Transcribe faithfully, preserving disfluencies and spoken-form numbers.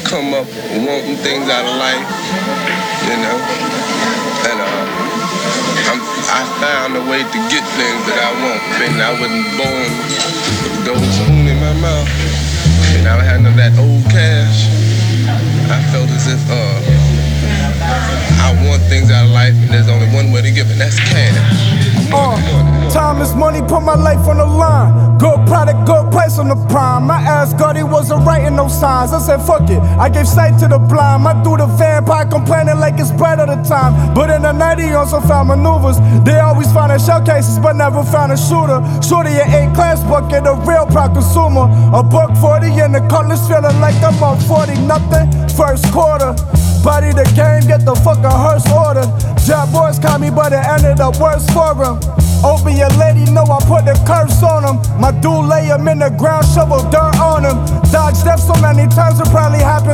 come up wanting things out of life, you know. And uh, I'm, I found a way to get things that I want. And I wasn't born with a gold spoon in my mouth. And I had none of that old cash. I felt as if uh, I want things out of life, and there's only one way to give it, and that's cash. Uh, time is money, put my life on the line. Good product, good price on the prime. My ass God, he wasn't writing no signs. I said fuck it, I gave sight to the blind. I threw the vampire complaining like it's bright at the time. But in the night he also found maneuvers. They always find in shell cases but never found a shooter. Shorty an A-class bucket, a real proud consumer. A buck forty and the cutlass feeling like I'm on forty nothing. First quarter, body the game, get the fucking hearse order. Job boys caught me but it ended up worse for him. Over your lady, know I put the curse on him. My dude lay him in the ground, shovel dirt on him. Dodged death so many times it probably happened